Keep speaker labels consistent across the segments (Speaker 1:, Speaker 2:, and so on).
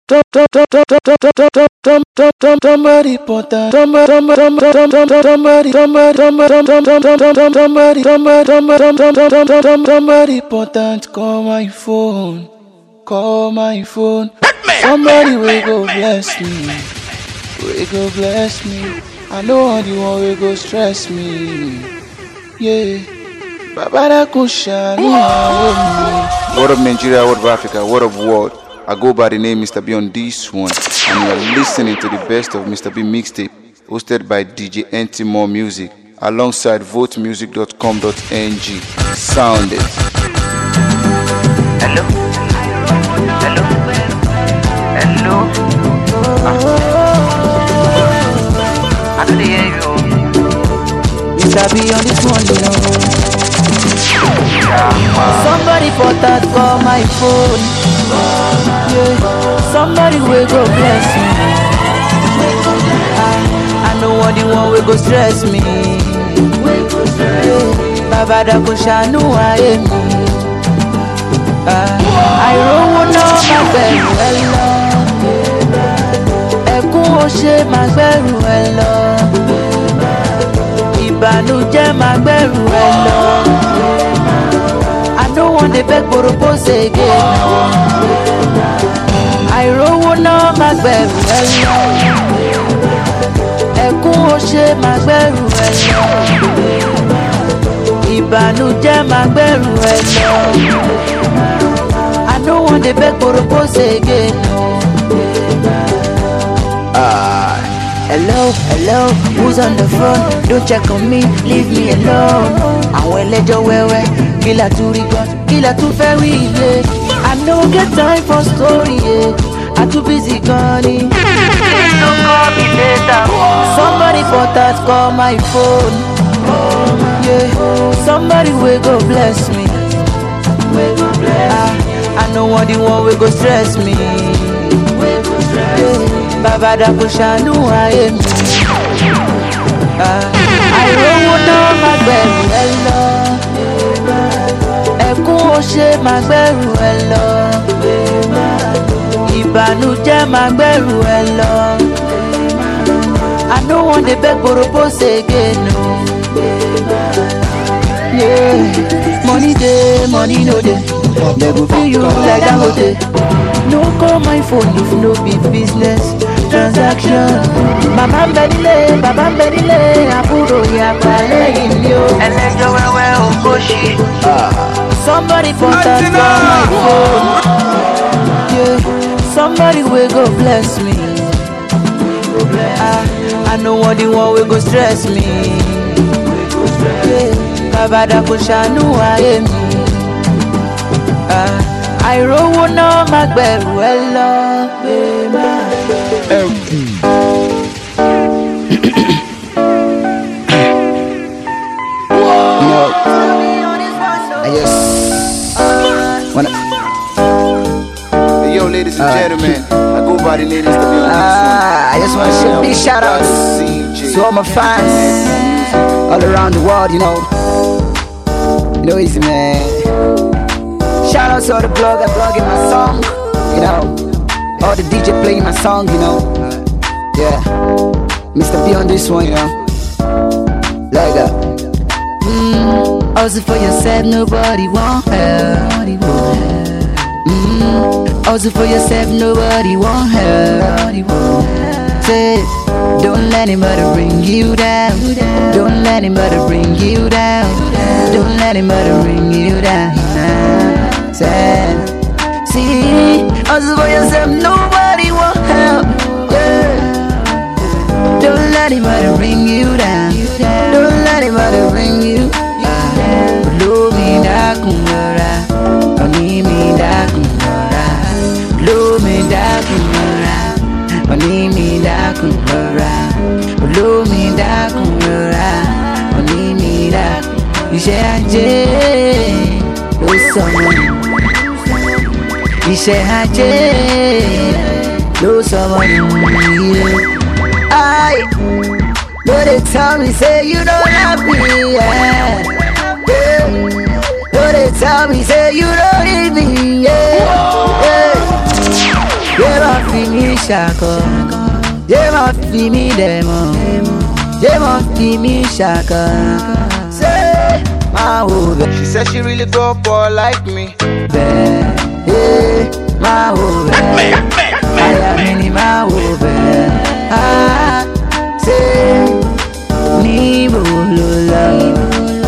Speaker 1: important. Call my phone. Call my phone. Somebody will go bless me. Will go bless me. I know the one will go stress me. Yeah. What up Nigeria, what up Africa, what up world? I go by the name Mr. B on this one, and you are listening to the best of Mr. B mixtape, hosted by DJ NT More Music, alongside votemusic.com.ng. Sound it.
Speaker 2: Hello. Hello. Hello. I don't hear you.
Speaker 1: Mr. B on this one, you know. Somebody for that call my phone. Yeah. Somebody will go bless me. I know what the one will go stress me. Yeah. Baba da kushanu aye me. I roll no my beru hello. Ekun o se ma beru hello. Ìbànújẹ́ ma beru hello. I don't want to beg for a pose again. I roll no my beru hello. Ekun o se ma beru hello. Ìbànújẹ́ ma beru hello. I don't want to beg for a pose again. Hello, hello, who's on the phone? Don't check on me, leave me alone. Àwọn ẹlẹ́jọ́ wẹ́wẹ́, killer to record, killer to ferry, yeah. I no get time for story, yeah. I'm too busy gunning.
Speaker 2: Don't call me later.
Speaker 1: Somebody for that call my phone. Yeah, somebody will go bless me. I know what the one will go stress me. Yeah. Baba da kushanu aye mi. I roll no my beru hello. Ekun o se ma beru hello. Ìbànújẹ́ ma beru hello. I don't want to beg for a pose again. No. Yeah, money day, money no day. They go feel you like that hotel. No call my phone if no be business transaction. Baba Benile, Aburo Yapa Leyo.
Speaker 2: Ẹlẹ́jọ́ wẹ́wẹ́ ò kó ṣe.
Speaker 1: Somebody for that call my phone. Yeah, somebody will go bless me. I know what the one will go stress me. Yeah, Baba da kushanu aye mi. I roll no my beru hello.
Speaker 3: I just wanna.
Speaker 1: Hey, yo, ladies and gentlemen, I go by the name Mr. B on this one.
Speaker 3: I just wanna say big shout outs to all my fans all around the world, you know. You know, easy man. Shout out to all the bloggers blogging my song, you know. All the DJ playing my song, you know. Yeah, Mr. B on this one, you know. Like that.
Speaker 1: Also for yourself, nobody want help. Also for yourself, nobody want help. Say, don't let anybody bring you down. Don't let anybody bring you down. Don't let anybody bring you down. Say, see, also for yourself, nobody want help. Yeah. Don't let anybody bring you down. Don't let anybody bring you down. Blow me da kumara, oni me da kumara. Blow me da kumara, oni me da kumara. Blow me da kumara, oni me da. Iṣẹ́ ajé ló sọmọ. Iṣẹ́ ajé ló sọmọ nìyẹn.
Speaker 3: But they tell me say you don't love me, yeah. But they tell me say you don't need me, yeah.
Speaker 1: They must be me shako. They must be me demo. They must be me shaka. Say my woman.
Speaker 3: She said she really go for like me.
Speaker 1: Hey, my woman. I am in my woman. Ah, say ni bolola.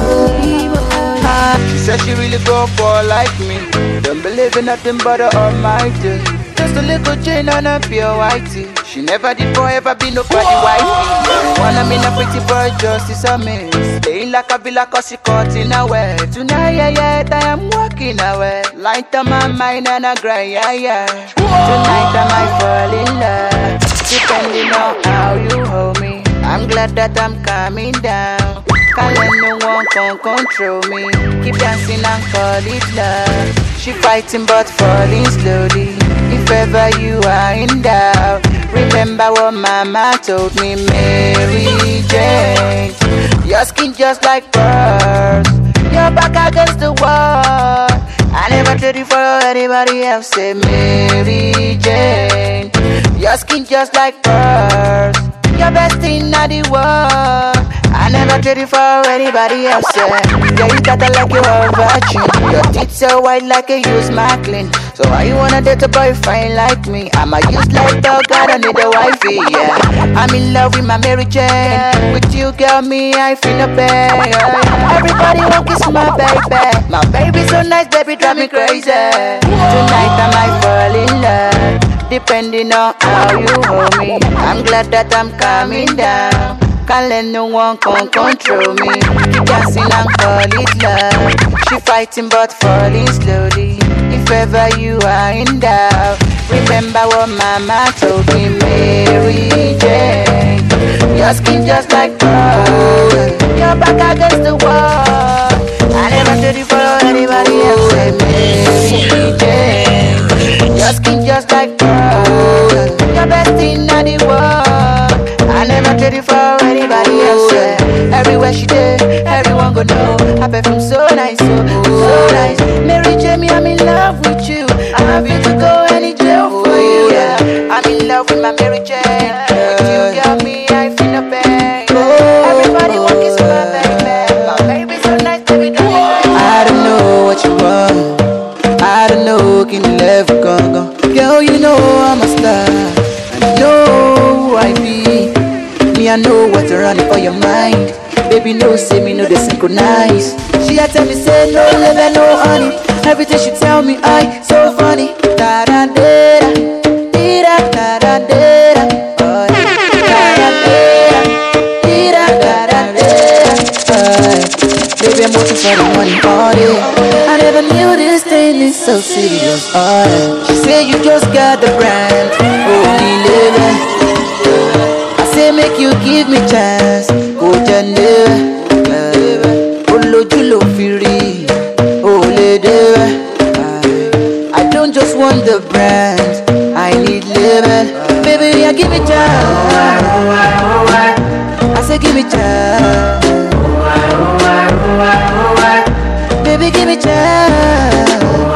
Speaker 3: She said she really go for like me. Don't believe in nothing but the Almighty. Just a little chain on a pure whitey. She never did forever be nobody wifey. Wanna mean a pretty boy justice on me. Staying like a villa cause she caught in a way. Tonight, yeah, I am walking away. Light on my mind and I grind, yeah. Tonight I might fall in love. Depending on how you hold me. I'm glad that I'm calming down. Can't let no one can control me. Keep dancing and call it love. She fighting but falling slowly. If ever you are in doubt, remember what mama told me, Mary Jane. Your skin just like pearls. Your back against the wall. I never traded for anybody else, say Mary Jane. Your skin just like pearls. Your best in the world. I never traded for anybody else, yeah. Yeah, you got like you are a virgin. Your teeth so white like a used Maclean. So why you wanna date a boy fine like me? I'm a useless dog, I don't need a wifey, yeah. I'm in love with my Mary Jane. With you, girl, me, I feel no pain. Everybody want kiss my baby. My baby so nice, baby, drive me crazy. Tonight I might fall in love. Depending on how you hold me. I'm glad that I'm calming down. Can't let no one can control me. Keep dancing and call it love. She fighting but falling slowly. If ever you are in doubt, remember what mama told me, Mary Jane. Your skin just like pearl. Your back against the wall. I never did it for anybody else, say Mary Jane. Your skin just like pearl. Your best in the world. I never traded for anybody else, yeah. Everywhere she did, everyone go know. Her perfume so nice, so nice. Mary Jamie, I'm in love with you. I'm happy to go any jail for you, yeah. I'm in love with my Mary Jane. With you, girl, me, I feel no pain. Everybody want kiss my baby. My baby so nice, baby, don't
Speaker 1: I don't know what you want. I don't know, can you love go? Girl, you know I'm a star. I know who I be. Me, I know what's running for your mind. Baby, no, say me, no, they synchronize. She had tell me, say no, live no honey. Everything she tell me, I so funny. Da da da da da da da da. Da da da da da. Baby, I'm working for the money all day. I never knew this thing is so serious. She say you just got the brand, only living. Say make you give me chance, oh Jane. Olo julo firi, oh lady. I don't just want the brand, I need living. Baby, yeah, give me chance. I say give me chance. Baby, give me chance.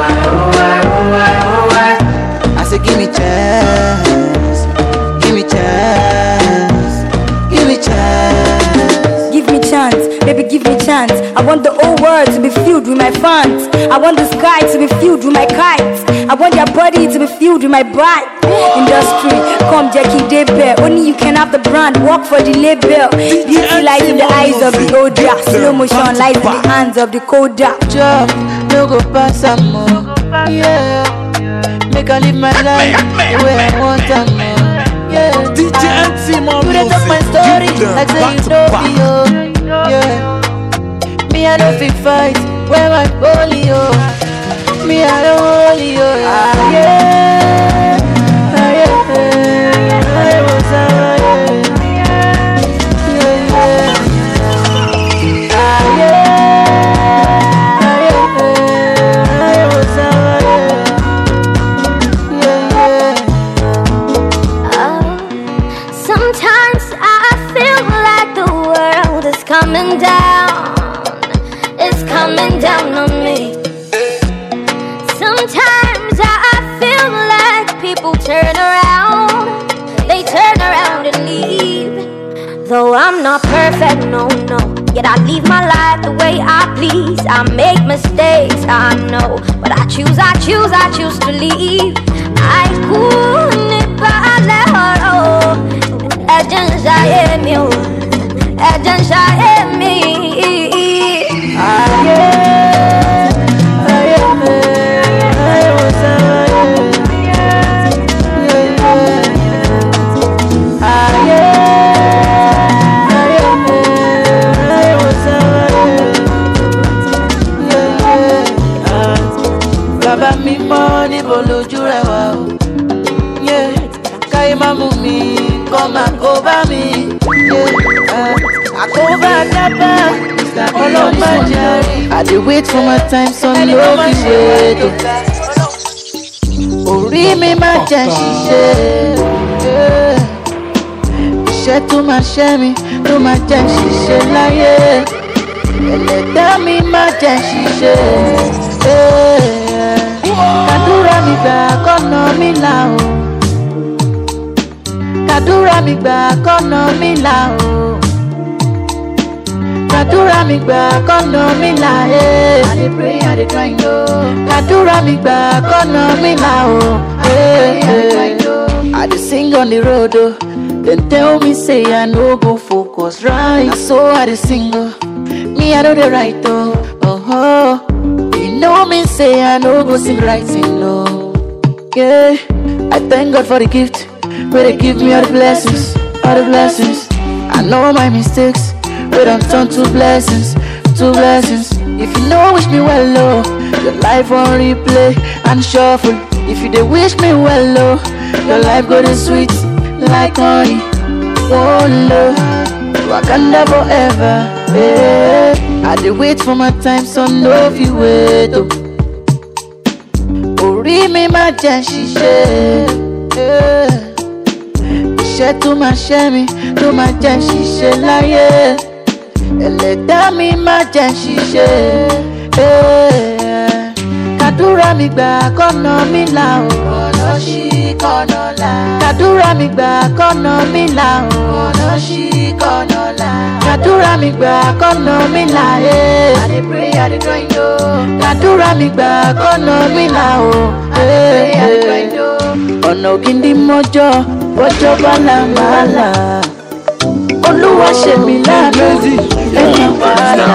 Speaker 1: I say give me chance. Give me chance. Give me chance.
Speaker 4: Give me chance, baby, give me chance. I want the whole world to be filled with my fans. I want the sky to be filled with my kites. I want your body to be filled with my bright industry. Come Jackie Debe, only you can have the brand. Work for the label. Beauty lies in the eyes of the older. Slow motion lies in the hands of the coder.
Speaker 1: Job, no go pass some more. Yeah, make I live my life the way I want to more. Yeah,
Speaker 5: DJ NT more
Speaker 1: you
Speaker 5: music.
Speaker 1: talk my story like say you know me, oh. Yeah, me I don't fit fight when my polio. Me I don't holy, oh. Yeah, I was
Speaker 6: Sometimes I feel like the world is coming down. It's coming down on me. Sometimes I feel like people turn turn around and leave. Though I'm not perfect, no, no, yet I live my life the way I please. I make mistakes, I know, but I choose to leave. I couldn't parler,
Speaker 1: Baba mi mọ níbo lójú rẹ wà o. Káyé má mú mi kọ́ máa kó bá mi. Àkóbá dábà ọlọ́mọ jẹ́rìí. I dey wait for my time, son, no fi wait o. Orí mi máa jẹ́ ṣiṣẹ́. Iṣẹ́ tó máa ṣẹ́ mi, tó máa jẹ́ ṣiṣẹ́ láyé. Ẹlẹ́dàá mi máa jẹ́ ṣiṣẹ́. Kàdúrà mi gbà kọ́nà mi là o. Kàdúrà mi gbà kọ́nà mi là o. Kàdúrà mi gbà kọ́nà mi là I dey pray, I dey grind o. Kàdúrà mi gbà kọ́nà mi là o. I dey sing on the road o. Dem tell me say I no go focus right. Na so I dey sing o. Me I no dey write o. You know me say I no go sing writing no. Yeah, I thank God for the gift. Where they give me all the blessings, all the blessings. I know my mistakes, where I'm turn to blessings, to blessings. If you know wish me well, oh, your life on replay and shuffle. If you dey wish me well, oh, your life go to sweet like honey. Oh Lord, Wakanda forever. Yeah. I dey wait for my time, so no fi wait. Oh, orí mi máa jẹ́ ṣiṣẹ́. Iṣẹ́ tó máa ṣẹ́ mi, tó máa jẹ́ ṣiṣẹ́ láyé. Ẹlẹ́dàá mi máa jẹ́ ṣiṣẹ́. Kàdúrà mi gbà kọ́nà mi là o. Ọ̀nà ṣí kọ́nà là. Kàdúrà mi gbà kọ́nà mi là o. Ọ̀nà ṣí kọ́nà là. Kàdúrà mi gbà kọ́nà mi là. I dey pray, I dey grind o. Kàdúrà mi gbà kọ́nà mi là o. I dey pray, I dey grind o. Ọ̀nà ògidì mọ́jọ́, bọ́jọ́ bá là máa là. Olúwa ṣe mí láàánú, ẹ̀yìn wàhálà.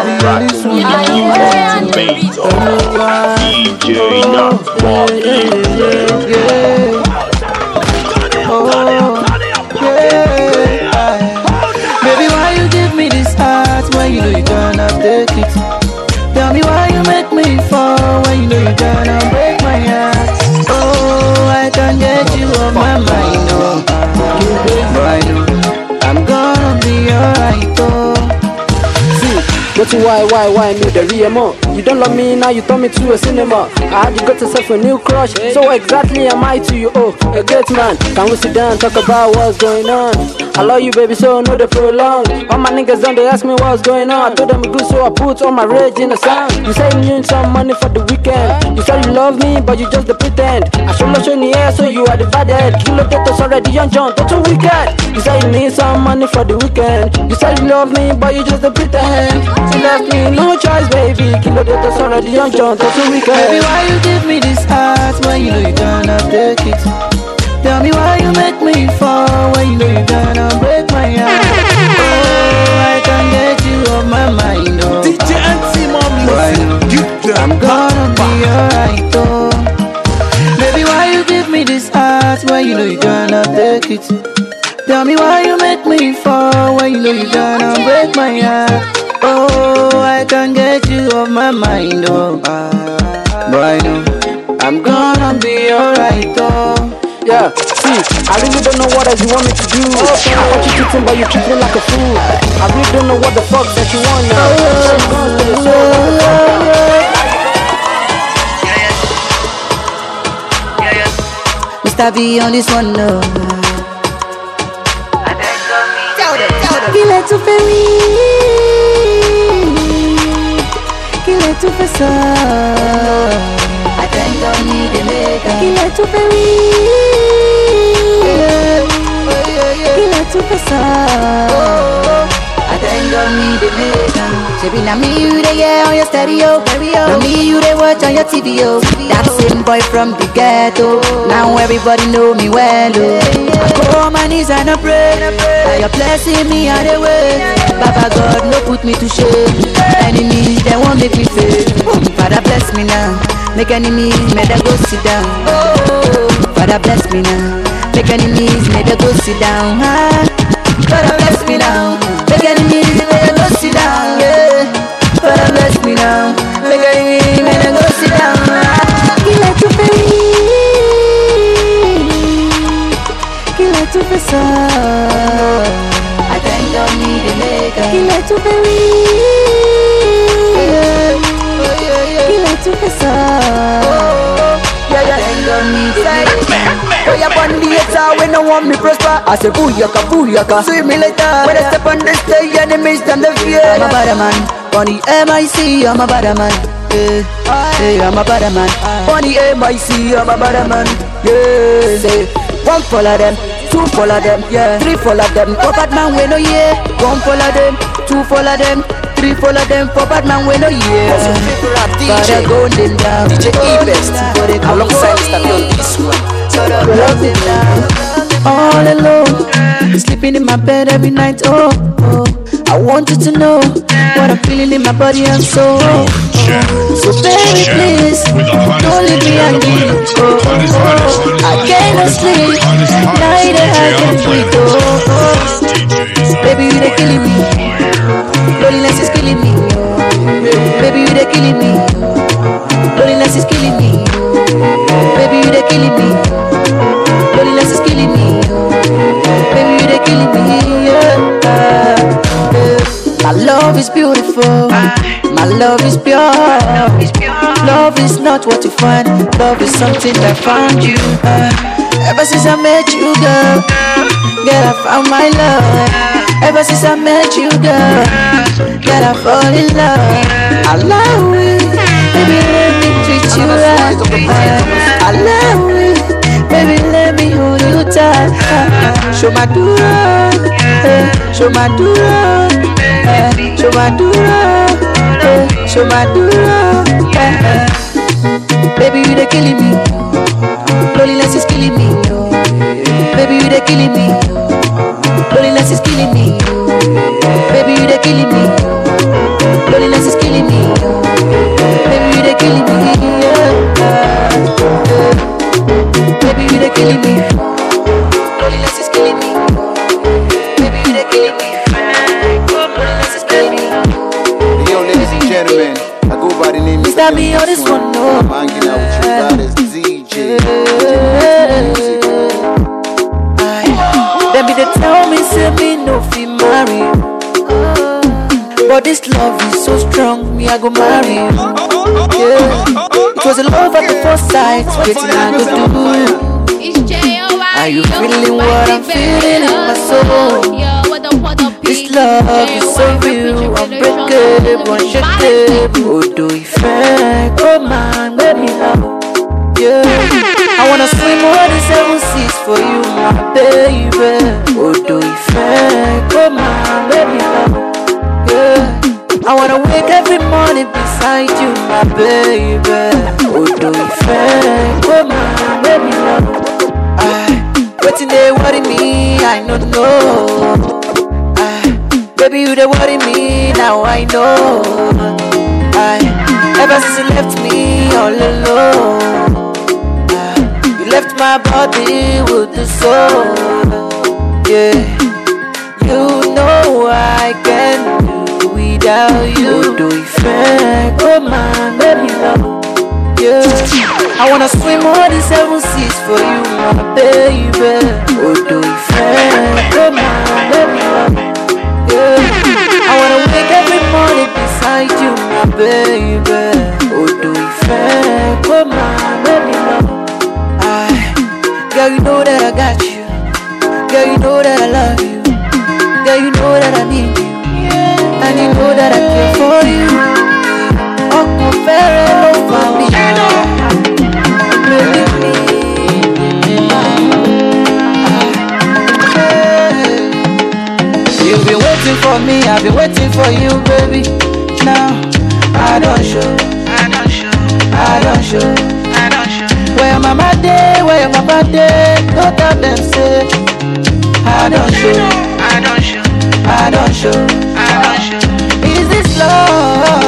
Speaker 1: Baby, why you give me this heart when you know you gonna take it? Tell me why you make me fall when you know you gonna break my heart. Oh, I can't get you off my mind, oh. I know I'm gonna be alright, oh.
Speaker 5: What's why me the real more? You don't love me now, you turn me to a cinema. I had to got yourself a new crush. So exactly am I to you? Oh, a great man. Can we sit down, talk about what's going on? I love you, baby, so no they prolong. All my niggas done, they ask me what's going on. I told them good, so I put all my rage in the song. You say you need some money for the weekend. You say you love me, but you just the pretend. I show no show in the air, so you are the bad head. Kill get us already, young John, that's too wicked. You say you need some money for the weekend. You say you love me, but you just the pretend. You left me no choice, baby. Kill get us already, young John, that's too wicked.
Speaker 1: Baby, why you give me this heart when you know you gonna take it? Tell me why you make me fall when you know you gonna break my heart. Oh, I can't get you off my mind, oh.
Speaker 7: DJ Anti-Mom,
Speaker 1: I'm gonna be alright, oh. Baby, why you give me this heart when you know you gonna take it? Tell me why you make me fall when you know you gonna break my heart. Oh, I can't get you off my mind, oh. But I know I'm gonna be alright, oh.
Speaker 5: Yeah, see, I really don't know what else you want me to do. I want you cheating, but you treat me like a fool. I really don't know what the fuck that you want now.
Speaker 1: Mr. V on this one, no.
Speaker 4: Qu'il est tout fait, oui. Qu'il est tout fait ça.
Speaker 1: I think I need a maker.
Speaker 4: Qu'il est tout fait, oui.
Speaker 1: I thank God me the maker. Shebi na me you dey hear on your stereo. Na me you dey watch on your TV. That same boy from the ghetto. Now everybody know me well. I go on my knees and I pray. Now you're blessing me and the way. Baba God no put me to shame. Enemies they won't make me fail. Father bless me now. Make enemies may they go sit down. Father bless me now. Make enemies may they go sit down. Father bless me now. Make enemies may they go sit down. Yeah. Father bless me now. Make enemies may they go sit down. Qu'il a tout fait. Qu'il a tout fait ça. I thank God me the maker. Qu'il a tout fait. Qu'il a tout fait ça. I thank God me the maker.
Speaker 3: Oh, you born the hater when no want me prosper. I say booyaka, booyaka. See me later. When I step on the stage, enemies them the fear.
Speaker 1: I'm a bad man. On the MIC, I'm a bad man. Yeah, I'm a bad man.
Speaker 3: On the MIC, I'm a bad man. Yeah, say one follow them, two follow them, yeah, three follow them.
Speaker 1: For bad man we no yeah.
Speaker 3: One follow them, two follow them, three follow them. For bad man we no yeah.
Speaker 7: Also favorite rap
Speaker 1: Gotta
Speaker 7: DJ,
Speaker 1: go them down.
Speaker 7: DJ E-Best, alongside Mr. Beyond this one.
Speaker 1: Love them down. All alone, sleeping in my bed every night. Oh, I want you to know what I'm feeling in my body and soul. So baby, please don't leave me hanging. I cannot sleep. Night I can breathe. Baby, you they killing me. Loneliness is killing me. Baby, you they killing me. Loneliness is killing me. Baby, you they killing me. Loneliness is killing me. Baby, you they killing me. My love is beautiful. My love is pure. Love is not what you find. Love is something that found you. Ever since I met you, girl, I found my love. Ever since I met you, girl, I fall in love. I love it, baby, let me treat you right. I love it, baby, let me hold you tight. Show my dura, show my dura, show my dura, show my dura. Baby, you they killing me. Loneliness is killing me. Baby, you they killing me. Loneliness is killing me. Baby, you they killing me. Loneliness is killing me. Baby, you they killing me. Baby, you they killing me. Loneliness is killing me. Baby, you they killing me. Loneliness is killing me.
Speaker 8: Yo, ladies and gentlemen, I go by the name
Speaker 1: Mr. Me on this one, no.
Speaker 8: I'm hanging out with you guys, DJ.
Speaker 1: Them be they tell me, say me no fi marry. But this love is so strong, me I go marry you. Yeah. It was a love at the first sight, waiting I go do. Are you feeling what I'm feeling in my soul? This love is so real, unbreakable, unshakable. Oh, do it fair, come on, baby love. Yeah, I wanna swim over the 7 seas for you, my baby. Oh, do it fair, come on, baby love. Yeah, I wanna wake every morning beside you, my baby. Oh, do it fair, come on, baby love. Waiting they worry me, I don't know. Baby, you they worry me, now I know. Ever since you left me all alone, you left my body with the soul. Yeah, you know I can't do without you. Do it fair, come on, baby love. Yeah, I wanna swim all the 7 seas for you, my baby. Oh, do it fair, come on, baby love. Yeah, I wanna wake every morning beside you, my baby. Oh, do it fair, come on, baby love. Girl, you know that I got you. Girl, you know that I love you. Girl, you know that I need you. And you know that I care for you. Oh, confere love for me. Believe me. waiting for me, I've been waiting for you, baby. Now I don't show. Where your mama day, where your papa day, don't tell them say I don't show. Is this love?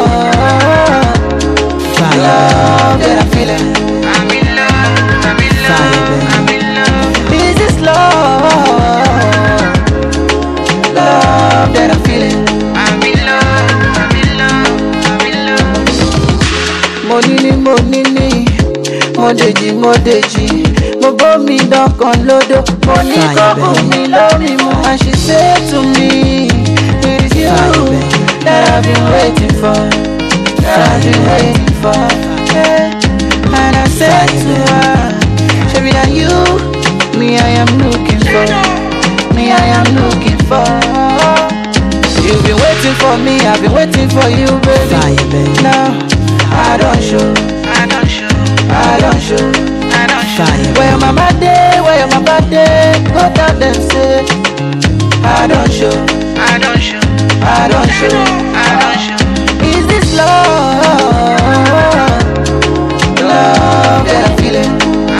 Speaker 1: Love that I'm feeling. Is this love? Love that I'm feeling. Modeji, mo bomi don kan lodo. Money go me love me more. And she said to me, it's you that I've been waiting for. Yeah. And I said to her, Shabby, are you? Me, I am looking for. You've been waiting for me, I've been waiting for you, baby. Now I don't show. Where your mama day, where your papa day, go tell them say I don't show. Is this love? Love that I'm feeling.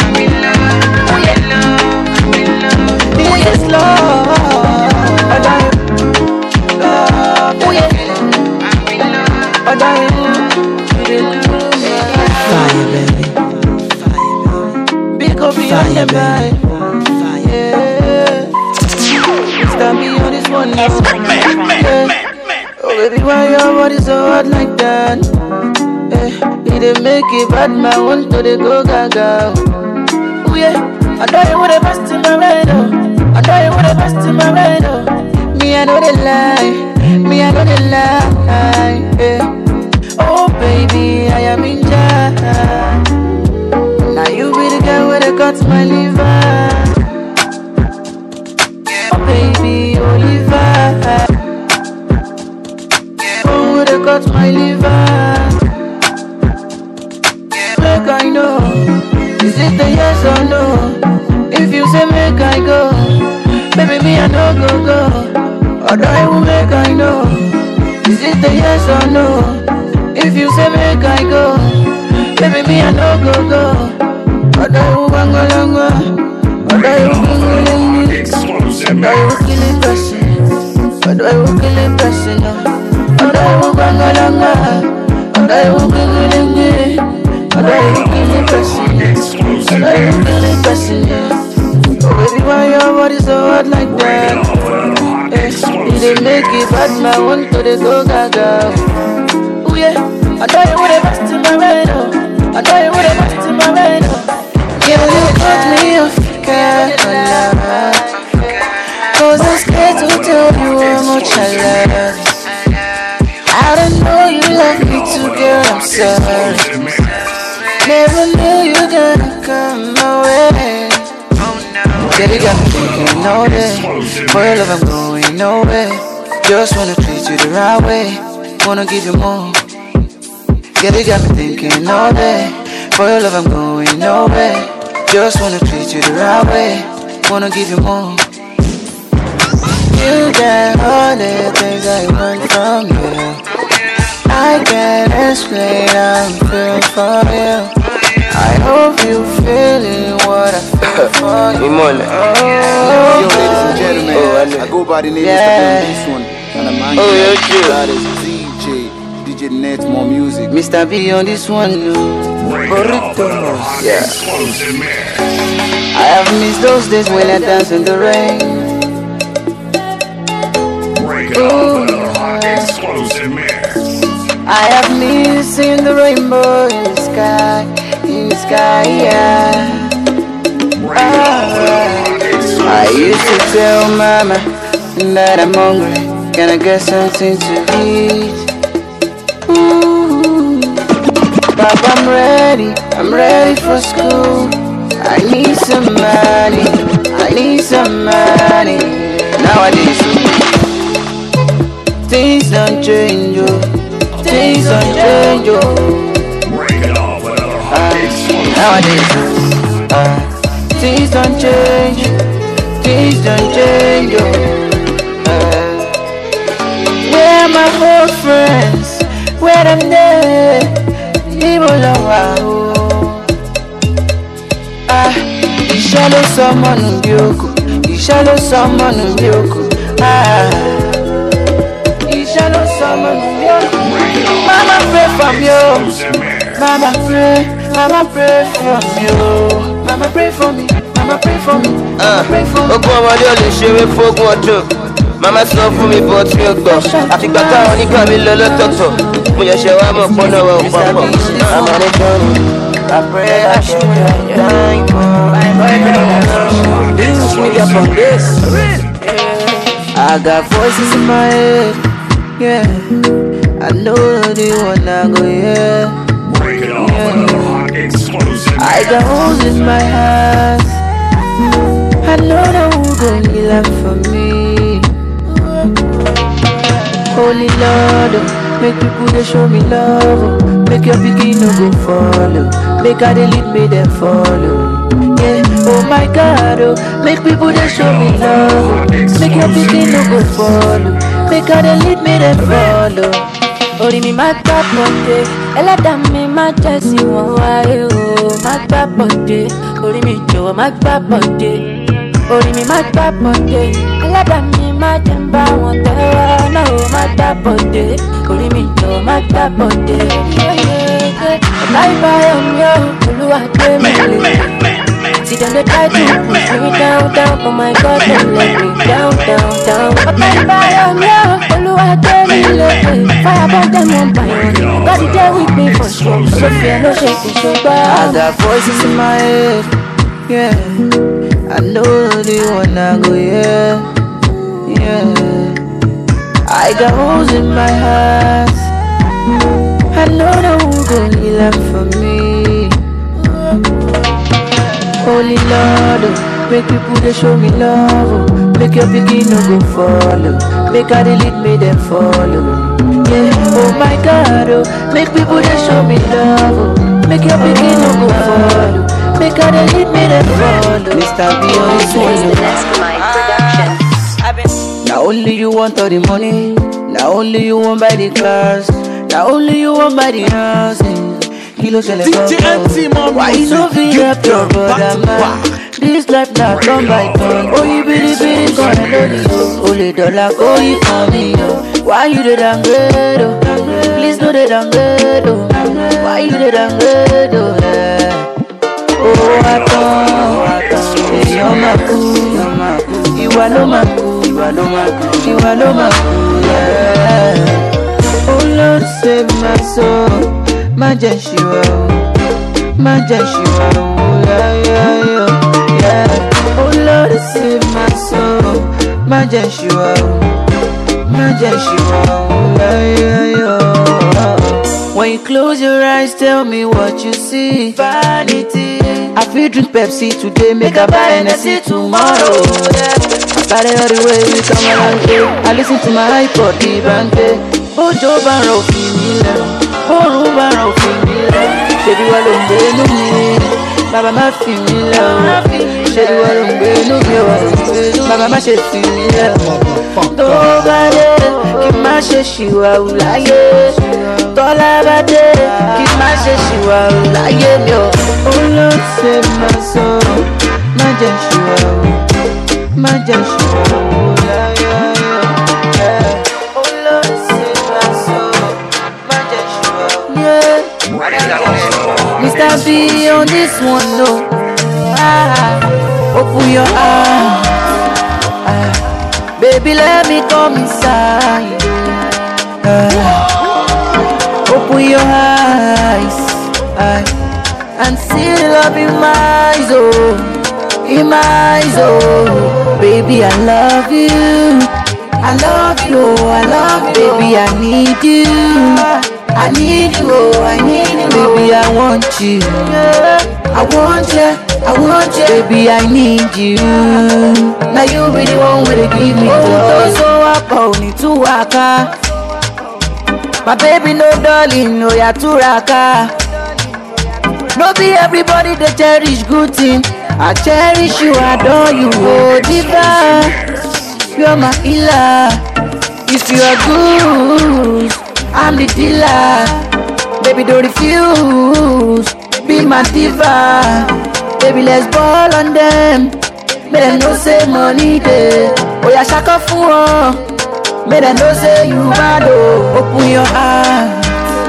Speaker 1: Is this love? Love that I'm feeling. Fire, baby. Go be on the bike. Yeah. Stop me on this one. Yeah. Oh baby, why your body so hot like that? He didn't make it bad, man. Want to the go gaga. Oh yeah. I know you would have best in my radar. Me, I know the lie. Yeah. Oh baby, I am in jail. Now you be the guy where they cut my liver. Oh baby, Oliver. Oh, where they cut my liver. Make I know, is it a yes or no? If you say make I go, baby me I no go. Or do I will make I know, is it a yes or no? If you say make I go, baby me I no go. Baby, why your body so hot like that? They make it bad, man, want to the go gaga. Oh yeah, I know you would have best in my radar. Yeah, you cut me off, girl. Cause I'm scared to tell you how much I love. I don't know you love me too, girl, I'm sorry. Never knew you gonna come my way. Baby, got me thinking all day. For your love, I'm going nowhere. Just wanna treat you the right way. Wanna give you more. Baby, got me thinking all day. For your love, I'm going nowhere. Just wanna treat you the right way. Wanna give you more. You got all the things I want from you. I can't explain how I'm feeling for you. I hope you feeling what I feel for you.
Speaker 8: Yo, ladies and gentlemen, I go by the name of this one. And I'm on that is DJ Net, more music.
Speaker 1: Mr. B on this one, Burritos.
Speaker 8: Yeah.
Speaker 1: I have missed those days when I dance in the rain. I have missed seeing the rainbow in the sky, yeah. I used to tell mama that I'm hungry, can I get something to eat? Papa, I'm ready for school. I need some money, nowadays. Things don't change, nowadays. Things don't change,
Speaker 3: get them there. Evil over. Shallow someone Yoko. Shallow someone Yoko. Shallow someone Yoko. Mama pray from you. Mama pray from you. Mama pray for me. Mama pray for me. Pray for me.
Speaker 9: Ogun ọmọdé ò lè ṣeré fógun ọdún. Mama sọ fún mi bọ́ tí ó gbọ́. Àfìgbà táwọn nígbà mi lọ lọ́tọ̀ọ̀tọ̀. Mo yẹ ṣe wá mọ̀ pọ́nà wa ò papọ̀. Àmọ́ ní tọ́nu. I pray I should die more. I got voices in my head, yeah. I know the one I go, yeah. I got holes in my heart. I know the who gon' heal up for me. Holy Lord, make people they show me love. Make your pikin no go follow. Make her they lead me then follow. Yeah, oh my God, oh, make people they show me love. Make your pikin no go follow. Make her they lead me then follow.
Speaker 6: Ori mi ma gba bode, ẹlẹ́dàá mi ma jẹ́ sí wọn wáyé o. Ma gba bode, orí mi jọ̀wọ́ ma gba bode. Orí mi ma gba bode, ẹlẹ́dàá mi ma jẹ́ ń bá wọn tẹ́wọ́ náà o. Ma gba bode, orí mi jọ̀wọ́ ma gba bode. Ọ̀tá ìbáyọ̀ mi ò, Olúwa gbé mi lè. See them they try to push me down, down. Oh my God, don't let me down, down, down. Ọ̀tá ìbáyọ̀ mi ò, Olúwa gbé mi lè. Fire burn them one by one. God is there with me for sure. So fear no shaking, so bad.
Speaker 9: I got voices in my head, yeah. I know the one I go, yeah, yeah. I got holes in my heart. I know the who gon' heal up for me. Holy Lord, make people they show me love. Make your pikin no go follow. Make her they lead me then follow. Yeah, oh my God, oh, make people they show me love. Make your pikin no go follow. Make her they lead me then follow. Mr. Beyonce, now only you want all the money. Now only you want buy the cars. Now only you want buy the houses. Why you no feel up your brother man? This life now come by turn. Oh you bidi gonna know this. Only dollar go you for me. Why you the downgrade? Please no the downgrade. Why you the downgrade? Oh I thought you're my cool. You are no my cool. You are no my cool. You are no my cool. Yeah. Oh Lord save my soul. Majeshiwa, yeah, yeah, yeah. Oh Lord, save my soul. Majeshiwa, yeah, yeah, yeah. When you close your eyes, tell me what you see. Vanity. I feel drink Pepsi today, make a buy Hennessy tomorrow. Yeah. I started all the way with Amalanke. I listen to my iPod, the banke. Ojo Baro, Fimile. Orun bá ràn òfin mi lọ, ṣèbí wọ́n ló ń gbé inú mi. Bàbá má fi mí lọ, ṣèbí wọ́n ló ń gbé inú mi o. Bàbá má ṣe fi mí lọ. Tó bá dé, kí n má ṣe ṣìwàwù láyé. Tọ́lá bá dé, kí n má ṣe ṣìwàwù láyé mi o. Ó ló ń ṣe máa sọ, má jẹ́ ṣìwàwù, má jẹ́ ṣìwàwù láyé. Ó ló ń ṣe máa sọ. Mr. B on this one, no. Open your eyes, baby, let me come inside. Open your eyes, and see the love in my eyes, oh, in my eyes, oh. Baby, I love you, I love you, I love you, baby, I need you. I need you, oh, I need you, baby, I want you. I want you, I want you, baby, I need you. Now you be the one with to give me joy. So up on to waka. My baby, no darling, no ya to raka. No be everybody they cherish good thing. I cherish you, adore you, oh diva. You're my healer. If you are good, I'm the dealer. Baby, don't refuse. Be my diva. Baby, let's ball on them. Make them know say money day. Oh yeah, shaka for. Make them know say you mad. Open your eyes.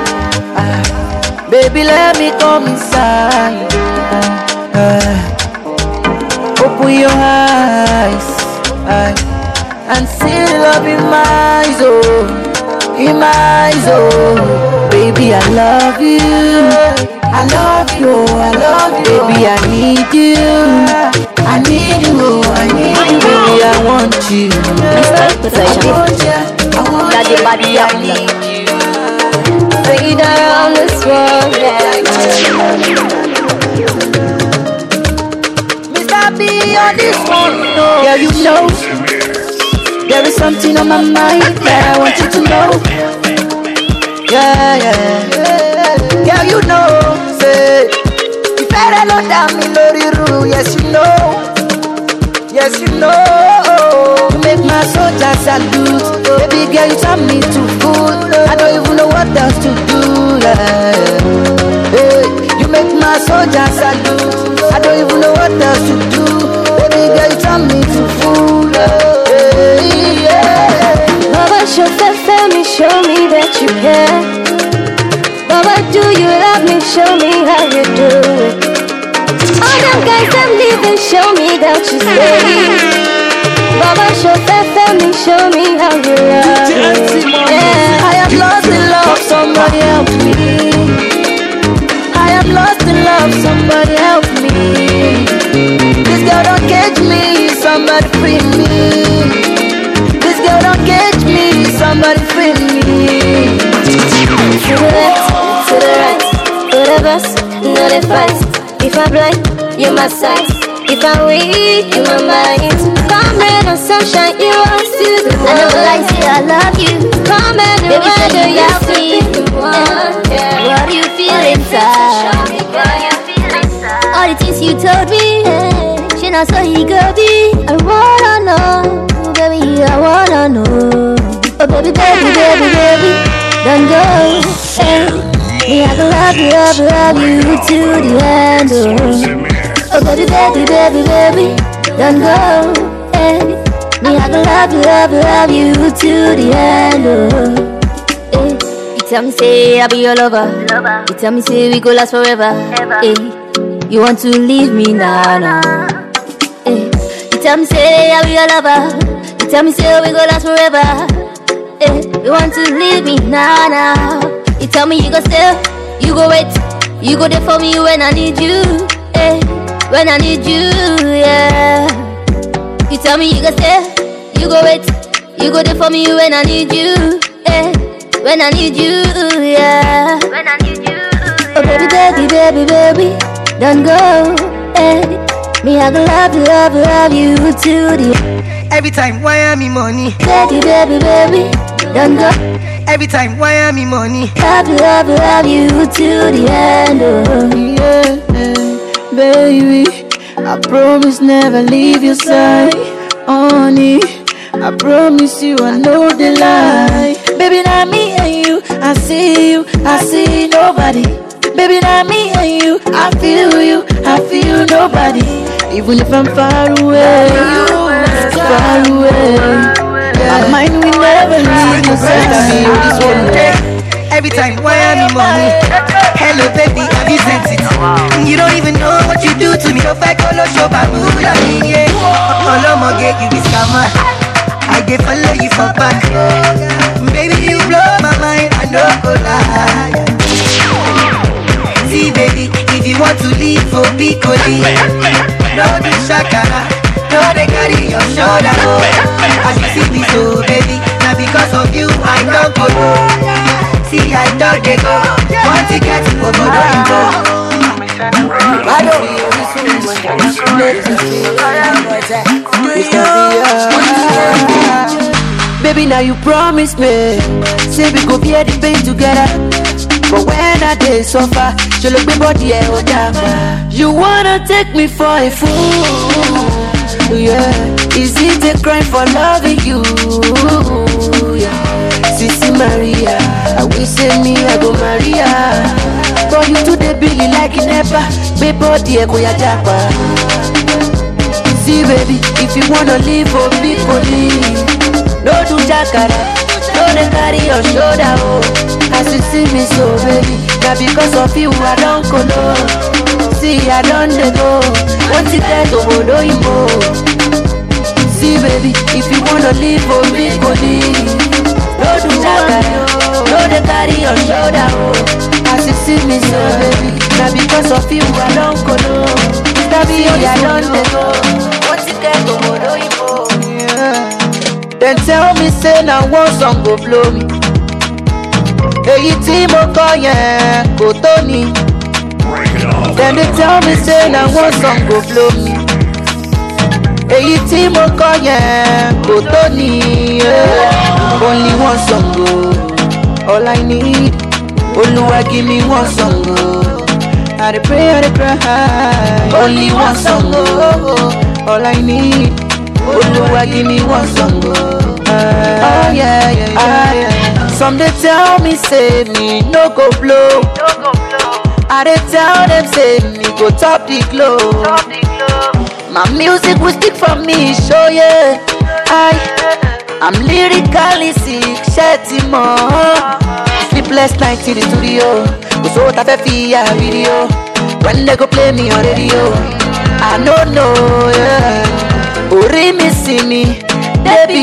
Speaker 9: Baby, let me come inside. Open your eyes, and see the love in my eyes, oh, in my eyes, oh. Baby, I love you, I love you, I love you. Baby, I need you, I need you, I need you. Baby, I want you, I want you,
Speaker 6: body,
Speaker 9: I need you.
Speaker 6: Lay down this world,
Speaker 9: Mr. B on this one, no. Yeah, you know, there is something on my mind that I want you to know. Yeah, yeah, yeah, you know, say, you better not down me, Lori. Yes, you know, yes, you know. You make my soldier salute. Baby girl, you turn me to food. I don't even know what else to do, yeah. Hey, you make my soldier salute. I don't even know what else to do. Baby girl, you turn me to food, hey, yeah.
Speaker 6: Baba, show me that you care. Baba, do you love me? Show me how you do it. All them guys that leaving, show me that you stay. Baba, show me how you love me.
Speaker 9: Yeah. I am lost in love, somebody help me. I am lost in love, somebody help me. This girl don't cage me, somebody free me. This girl don't cage me, somebody free me.
Speaker 6: To the left, to the right, whatever's not a fight. If I'm blind, you're my sight. If I'm weak, you're my mind. Come rain or sunshine, you are still the one. I never like say I love you. Come and the weather, you see the one. What do you feel inside? All the things you told me, she not so eager be. I wanna know, baby, I wanna know. Oh baby, baby, baby, baby, don't go. Hey, me I can love you to the end. Oh baby, baby, baby, baby, don't go. Hey, me I can love you to the end. Hey, you tell me say I'll be your lover. You tell me say we go last forever. Hey, you want to leave me now? Hey, you tell me say I'll be your lover. You tell me say we go last forever. Hey, you want to leave me now? You tell me you go stay, you go wait, you go there for me when I need you. Hey, when I need you, yeah. You tell me you go stay, you go wait, you go there for me when I need you. Hey, when I need you, yeah. When I need you, yeah. Oh baby, baby, baby, baby, don't go. Hey, me I can love you to the.
Speaker 10: Every time, why am I money?
Speaker 6: Baby, baby, baby, don't go.
Speaker 10: Every time, why am I money?
Speaker 6: Love you to the end. Oh.
Speaker 9: Yeah, baby, I promise never leave your side. Honey, I promise you I know the lie. Baby, not me and you, I see nobody. Baby, not me and you, I feel nobody. Even if I'm far away, far away. My mind will never leave no side.
Speaker 10: Every time, why am I money? Hello baby, have you sent it? You don't even know what you do to me. If I call show Babuda, yeah. All I'ma get you is scammer. I get follow you for back. Baby, you blow my mind, I don't go lie. See baby, if you want to leave for Piccoli, no do shakara, no they carry your shoulder. As you see me so baby, now because of you I don't go. See I don't they go, want to get to go,
Speaker 9: Baby, now you promise me, say we go bear the pain together. But when I day suffer, you look me body you wanna take me for a fool? Yeah, is it a crime for loving you? Yeah. Sissy Maria, I wish say me, I go Maria. But you today Billy like you never. Baby, dear, go ya japa. See baby, if you wanna live for big leave. No do jakara, no dey carry your shoulder, oh. As you see me so baby, now because of you I don't go low. See I don't dey go, once you get to Bodo Imbo. See baby, if you wanna live for big leave. No do jakara, no dey carry your shoulder, oh. As you see me so baby, now because of you I don't go low. See I don't dey go, once you get to Bodo Imbo. Then tell me say now one song go blow me. Èyí tí mo kọ yẹn kò tó ni. Then they tell me say now one song go blow me. Èyí tí mo kọ yẹn kò tó ni. Only one song go, all I need. Olúwa give me one song go. I dey pray, I dey cry. Only one song go, all I need. Olúwa give me one song go. Oh yeah. Some they tell me say me no go blow. I dey tell them say me go top the glow. My music will speak for me, show yeah. I'm lyrically sick, shetty more. Sleepless night in the studio. Go so ta fe fi a video. When they go play me on radio, I don't know yeah. Ori mi see me, baby.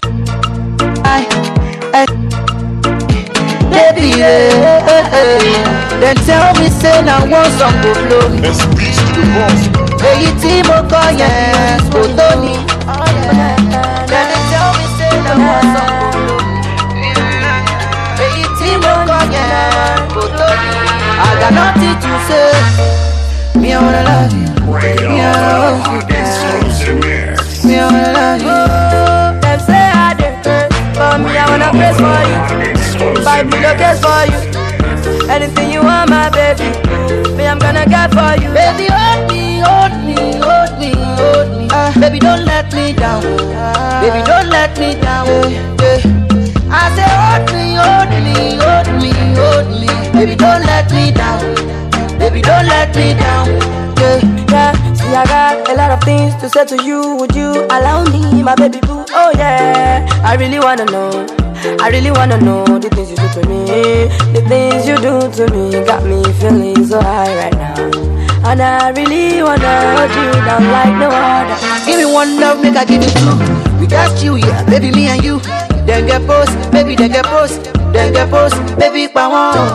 Speaker 9: Baby, then tell me say now one song go blow me.
Speaker 11: Let's beat to the boss.
Speaker 9: Èyí tí mo kọ yẹn kò tó ni. Then they tell me say now one song go blow me. Èyí tí mo kọ yẹn kò tó ni. I got nothing to say. Me I wanna love you. Me I wanna love you. Me I wanna love you.
Speaker 12: Them say I did hurt, but me I wanna praise for you. Fight me no case for you. Anything you want, my baby, me I'm gonna get for you.
Speaker 9: Baby, hold me, hold me, hold me, hold me. Baby, don't let me down. Baby, don't let me down. I say hold me, hold me, hold me, hold me. Baby, don't let me down. Baby, don't let me down.
Speaker 12: Yeah, see I got a lot of things to say to you. Would you allow me, my baby boo? Oh yeah, I really wanna know. I really wanna know the things you do to me. The things you do to me got me feeling so high right now. And I really wanna hold you down like no other.
Speaker 9: Give me one love, make I give you two. We got you, yeah, baby, me and you. Then get post, baby, then get post. Then get post, baby, pa one.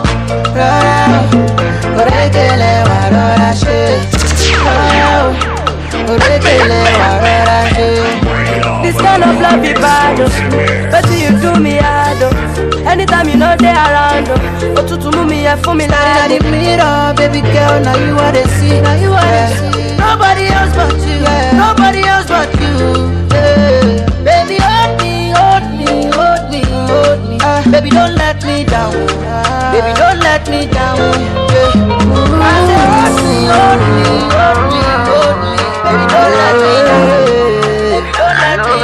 Speaker 12: This kind of love be bad, but you do me hard. Anytime you know they around, but to move me and for me like
Speaker 9: the mirror, baby girl, now you are the see, now you are the see. Nobody else but you, nobody else but you. Baby, hold me, hold me, hold me, hold me. Baby, don't let me down. Baby, don't let me down. I say hold me, hold me, hold me, hold me. Baby, don't let me down. Baby, don't let me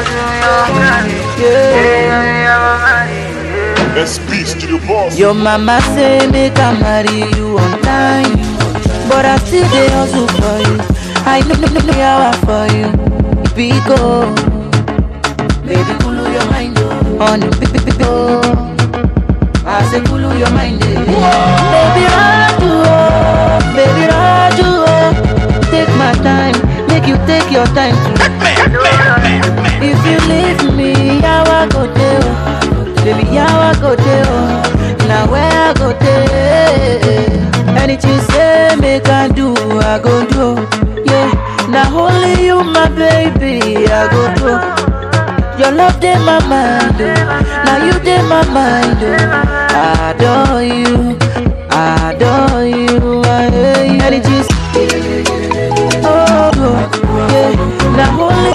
Speaker 9: down.
Speaker 11: Let's beat to the boss.
Speaker 9: Your mama say make I marry you on time, but I still dey hustle for you. I know how for you. Because baby, cool your mind, on the go. I say cool your mind, baby, Raju, take my time, make you take your time too. If you leave me, how I go tell, baby, how I go tell, now where I go tell. Anything say make I do, I go do, yeah. Now only you, my baby, I go do. Your love dey my mind, now you dey my mind. I adore you, I adore you. Anything say, oh yeah. Now only,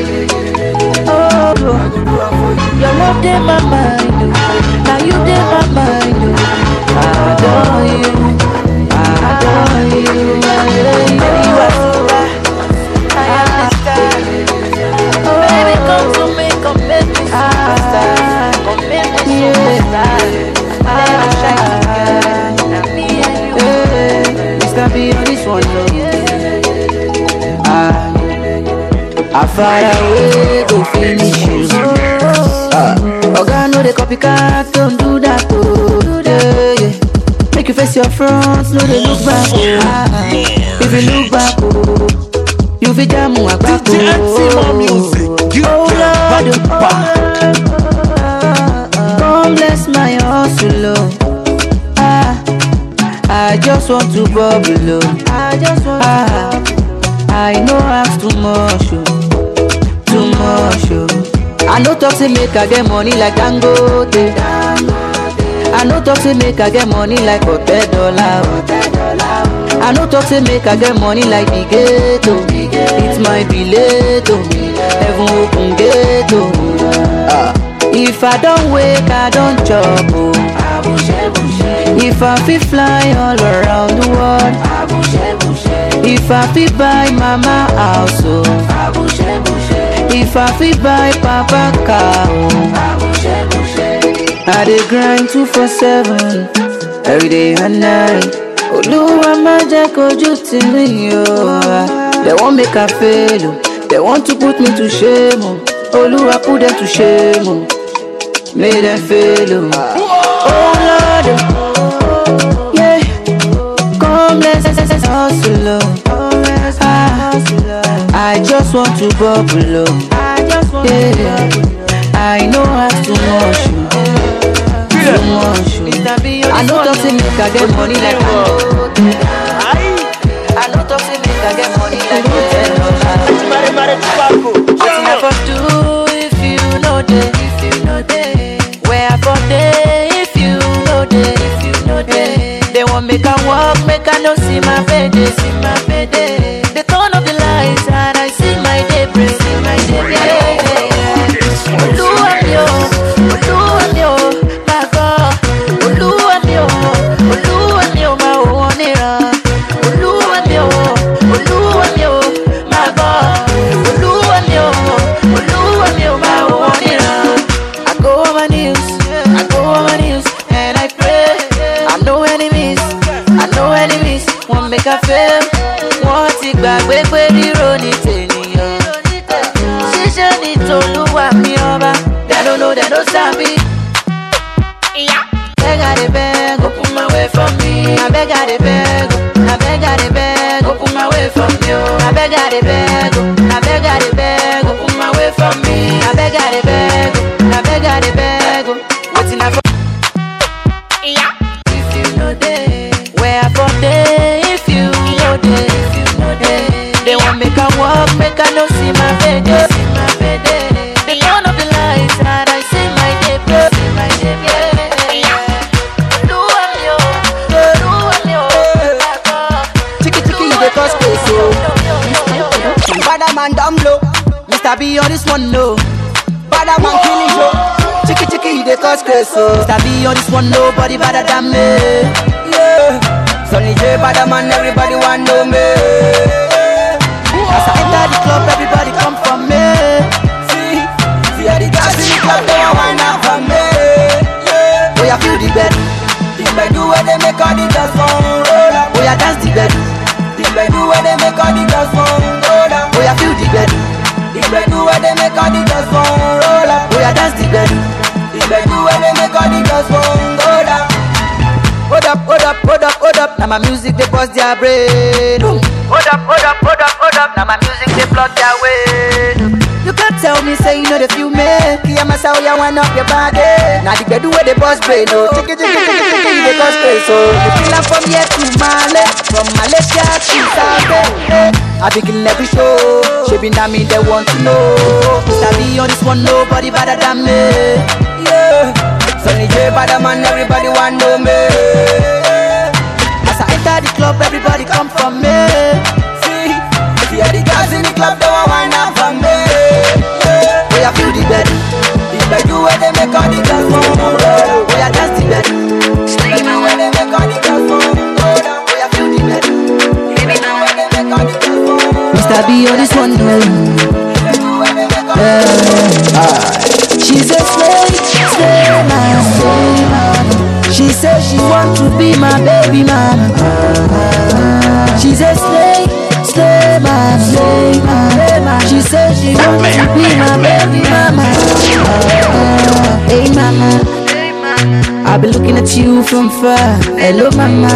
Speaker 9: oh your love dey my mind, now you dey my mind. I adore you, I adore you. Baby, you are so right. I understand. Baby, come to me, come make me superstar. Come make me superstar. How far away go finish you? Oga no dey copycat, don't do that, oh, yeah. Make you face your front, no dey look back, oh. If you look back, oh, you fit jam back, oh Lord, come bless my hustle, I just want to bubble, I know ask too much, too much, I no talk say make I get money like Dangote. I no talk say make I get money like $100. I no talk say make I get money like Big Ghetto. It's my billet, heaven open gate. If I don't wake, I don't chop. If I feel fly all around the world, if I feel buy mama house, if I feel buy papa car, I dey grind 247 every day and night. Oluwa ma jẹ́ kójú tì mí o. They won't make I fail, they want to put me to shame. Oluwa put them to shame, make them fail. Oh Lord, yeah, come let's hustle. I just want to bubble, yeah. I know how to much, too much. I know talk say make I get money like I know talk say make I get money like $10. What I for do if you know that? Where I for day if you know that? They want make I walk, make I no see my face, They turn off the lights and I see my day break, Oluwamio, my God. Oluwamio, my Owanira. Oluwamio, my God. Oluwamio, my Owanira. I go on my knees, and I pray. I know enemies, won't make a fail. Wọ́n ti gbàgbé pé ríro ní tènìyàn. Ṣíṣe ní t'Olúwa mi ọba. They don't know, they don't sabi. Beg I dey beg, open my way for me. I beg I dey beg, open my way for me. I beg I dey beg, open my way for me. I beg I dey beg, waiting for. If you know day, where I for day, if you know day. They want make I walk, make I no see my face. They turn off the lights and I see my day,
Speaker 3: Chiki, you dey cause space, so Bada man down low, Mr. B on this one, no. Bada man killing show. Chiki, you dey cause space, so Mr. B on this one, nobody better than me. Yeah. Sonny J, bada man, everybody want know me. As I enter the club, everybody come from me. See how the guys in the club, they want wine up from me. Yeah. Oh, yeah, feel the bed. The bed do where they make all the girls roll up. Oh, yeah, dance the bed. The bed do where they make all the girls roll up. Oh, yeah, feel the bed. The bed do where they make all the girls roll up. Oh, yeah, dance the bed. The bed do where they make all the girls roll up. Hold up, now my music they bust their brain. Hold up, now my music they block their way. You can't tell me, say you know the few me. Kia Masao, ya wind up your body. Now the bedu where they bust brain, oh. Chiki, they cause space, oh. You feel I'm from here to Mali, from Malaysia to South. I be killing every show. She be na me, they want to know. Mr. B on this one, nobody better than me. Yeah. Sonny J, bada man, everybody want know me. As I enter the club, everybody come from me. See how the guys in the club, they want wine up from me. We are feel the bed. The bed do where they make all the girls roll. We are dance the bed. The bed do where they make all the girls roll. We are feel the bed. The bed do where they make all the girls roll. Mr. B on this one, no. She's a slave man. She says she wants to be my baby mama. She's a slave man. She says she
Speaker 9: want to be my baby mama. Hey mama, I've been looking at you from far. Hello mama.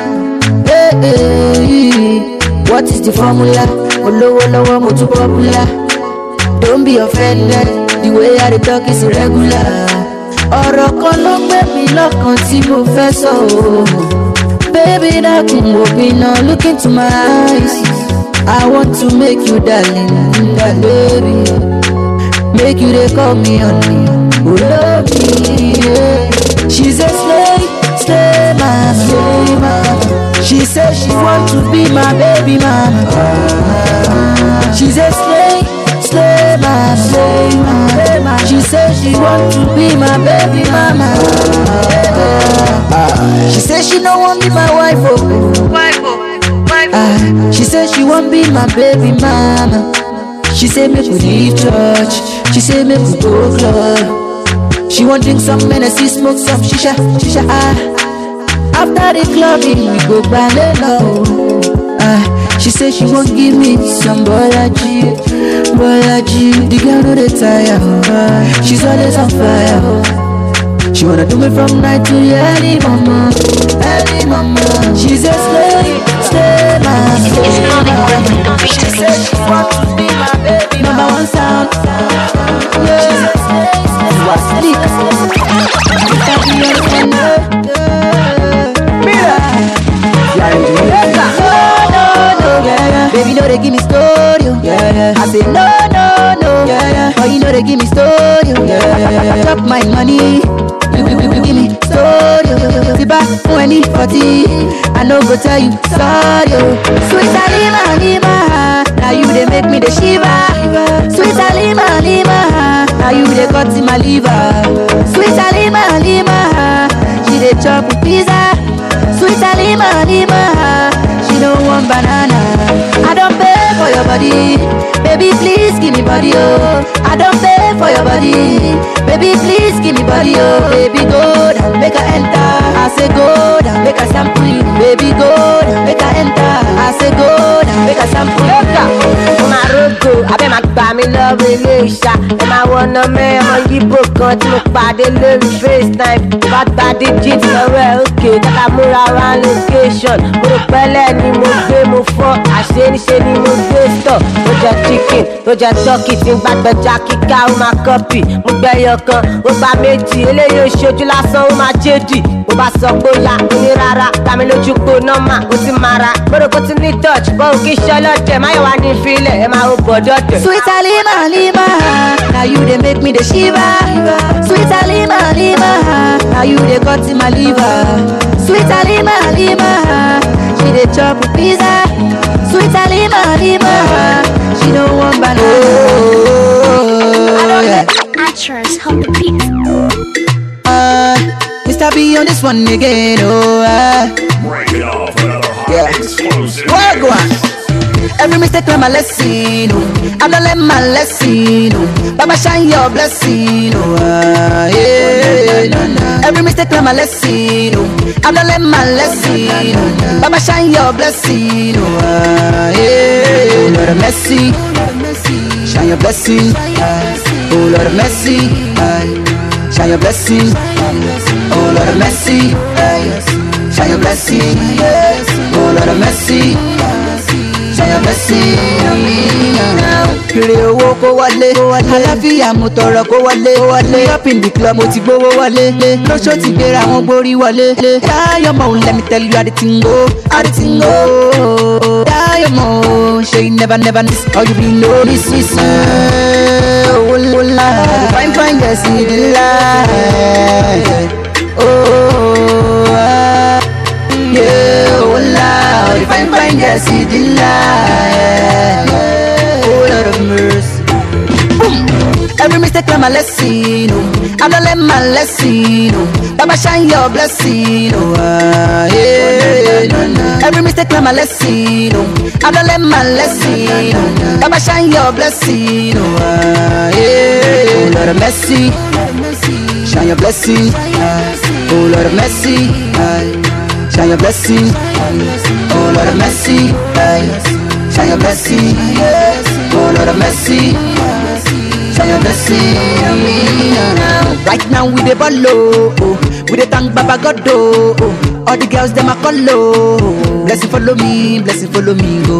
Speaker 9: Hey, what is the formula? Olowo mo too popular. Don't be offended, the way I talk is irregular. Ọ̀rọ̀ kan ló gbé mi lọ́kàn tí mo fẹ́ sọ o. Baby dákun open now, look into my eyes. I want to make you darling, baby. Make you dey call me honey, oh love me, yeah. She's a slay mama. She says she want to be my baby mama. She's a slay mama. She says she want to be my baby mama. She says she don't want be my wife, oh. She says she won't be my baby mama. She say make we leave church. She say make we go club. She want drink some Hennessy, smoke some shisha. After the clubbing we go ballet low. She say she won't give me some bolaji. The girl no dey tire. She's always on fire. She wanna do me from night to early mama. She's a slay mama. She said she want to be my baby number one sound. She's a slay. You are sleep. Baby, no, they give me story. I say no. Oh, you know they give me story. Drop my money. You give me story. See back when he 40, I no go tell you sorry. Sweet Alima, now you they make me the shiva. Sweet Alima, now you they cut in my liver. Sweet Alima, she they chop with pizza. Sweet Alima, she don't want banana. I don't pay for your body, baby please give me body oh. I don't pay for your body, baby please give me body oh. Baby go down, make her enter. I say go down, make her sample you. Baby go down, make her enter. I say go down, make her sample you.
Speaker 13: My rogo, I bet my family love relation. And I wanna man on you book on to look by the little FaceTime. But that digits are well okay. That I move around location. Put a belly and you move game move for. I say ni mo gbé stọ̀. Ó jẹ chicken, ó jẹ turkey tí ń gbàgbẹ́ jákì ká ó máa kọ́pì. Mo gbẹ́yọ kan, ó gba méjì. Eléyìí ò ṣojú lásán, ó máa jẹ́dì. Mo bá sọ pé ó yá, ó ní rárá. Tàmí lójú kó nọ́mà, ó ti mara. Gbọ́dọ̀ kó ti ní touch, bọ́ òkè ṣọlọ́dẹ̀. Máyọ̀ wá ní ìfilẹ̀, ẹ máa ó gbọ́dọ̀ tẹ̀.
Speaker 9: Sweet Alima, now you they make me the shiva. Sweet Alima, now you they cut in my liver. Sweet Alima, she they chop with pizza. Sweet Alima, she don't want banana.
Speaker 6: Actress, hold the beat.
Speaker 9: Mr. B on this one again,
Speaker 11: Break it off, another hot explosive.
Speaker 9: Well, go on. Every mistake learn my lesson, oh. I don't learn my lesson, oh. Baba shine your blessing, oh. Yeah. Every mistake learn my lesson, oh. I don't learn my lesson, oh. Baba shine your blessing, oh. Yeah. Oh Lord of mercy, shine your blessing. Oh Lord of mercy, shine your blessing. Oh Lord of mercy, shine your blessing. Oh Lord of mercy. Kiri owó kó wálé, àlàáfíà mo tọrọ kó wálé. Up in the club mo ti gbówó wálé. Lóṣó ti gbéra wọn gbórí wálé. Diamond, let me tell you how the thing go. Diamond, ṣe you never miss. All you be know this. Oh la, fine girl see the light. Yeah, oh Lord, if I'm fine, girl, see the light. Oh Lord of mercy. Boom. Every mistake learn my lesson, oh. I don't learn my lesson, oh. Baba shine your blessing, oh. Yeah. Every mistake learn my lesson, oh. I don't learn my lesson, oh. Baba shine your blessing, oh. Yeah. Oh Lord of mercy, shine your blessing. Oh Lord of mercy, shine your blessing. Oh Lord of mercy, shine your blessing. Oh Lord of mercy,
Speaker 1: blessing on me. Right now we dey ball low, we dey thank Baba God oh. All the girls them a call low. Blessing follow me go.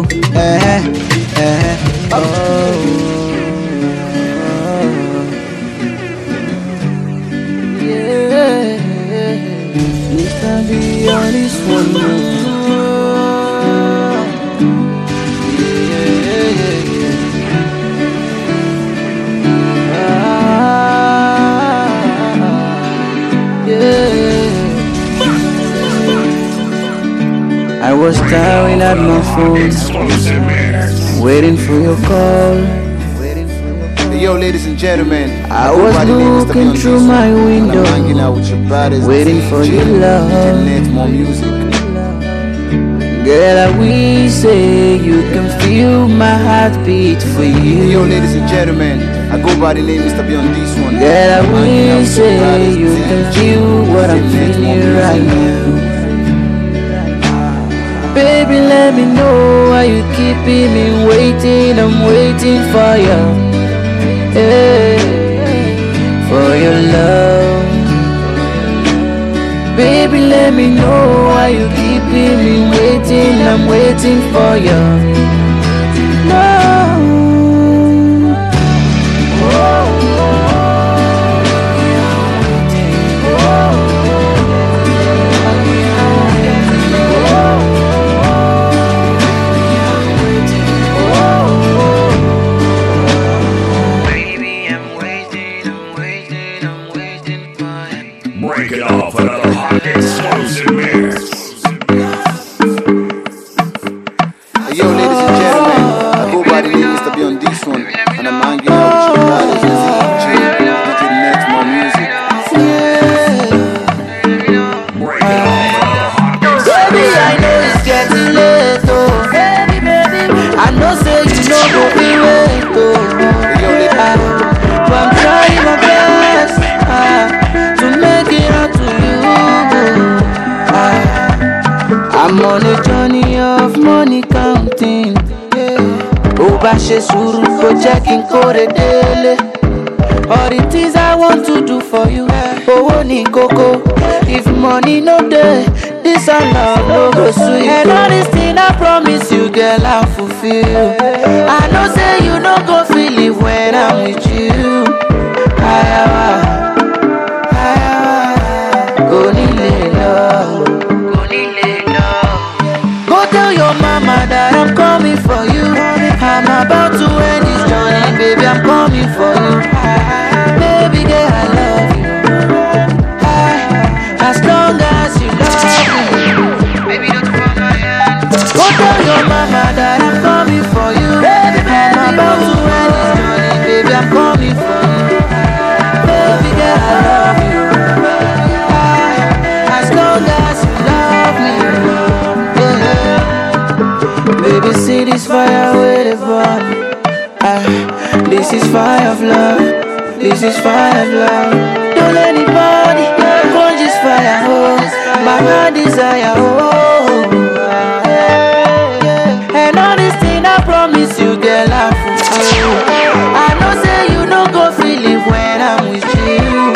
Speaker 9: Yeah, Mr. Be on this one. I was staring at my phone, waiting for your call.
Speaker 8: Hey, yo, ladies and gentlemen,
Speaker 9: I was looking through my window,
Speaker 8: I'm hanging out with your brothers,
Speaker 9: waiting for your love.
Speaker 8: Net more music.
Speaker 9: Girl, I will say you can feel my heartbeat for you.
Speaker 8: Hey, yo, ladies and gentlemen, I go by the name Mr. B on this one.
Speaker 9: Girl, I will say you can feel what I'm feeling right now. Baby, let me know why you keeping me waiting. I'm waiting for you, for your love. Baby, let me know why you keeping me waiting. I'm waiting for you. No.
Speaker 11: Break it off, another hot explosive mix.
Speaker 8: Hey, yo, ladies and gentlemen, I go by the name Mr. B on this one, and I'm hanging out with your brothers, DJ Net more music.
Speaker 11: Break it off, another hot
Speaker 9: Baby, I know it's getting late, oh. I know say you know go be late, oh. But I'm trying my best to make it out to you. I'm on a journey of money counting. Oh, bashe suru projecting kore dele. All the things I want to do for you. Oh, ni koko. If money no day, this a love no go sweet. And all this thing I promise you, girl, I'll fulfill. I know say you no go feel it when I'm with you. Go nile love. Go tell your mama that I'm coming for you. I'm about to end this journey, baby, I'm coming for you. Baby girl, I love you. As long as you love me. Baby, don't fall my hand. Go tell your mama that I'm coming for you. I'm about to end this journey, baby, I'm coming for you. Baby girl, I love you. As long as you love me. Baby, see this fire with the burn. This is fire of love. This is fire of love. Don't let anybody quench this fire, oh. My heart desire, oh. And all this thing I promise you, girl, I'll fulfill. I know say you no go feel it when I'm with you.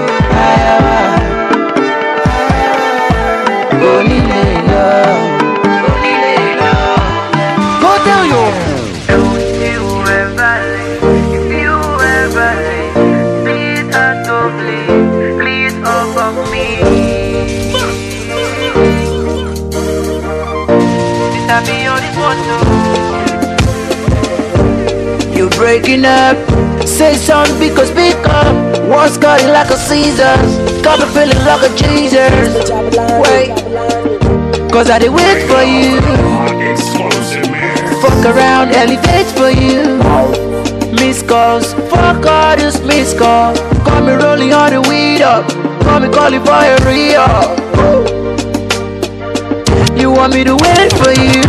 Speaker 9: Go nile love. Go tell you.
Speaker 2: Don't you ever leave. If you ever leave, please don't go, please offer me. Mr. B on this one too.
Speaker 9: You breaking up? Say something because pick up. One's got it like a Caesars, got me feeling like a Jesus. Wait, cause I did wait for you. Fuck around, elevate for you. Miss calls, fuck all this miss call. Call me rolling on the weed up, call me calling for a re-up. You want me to wait for you?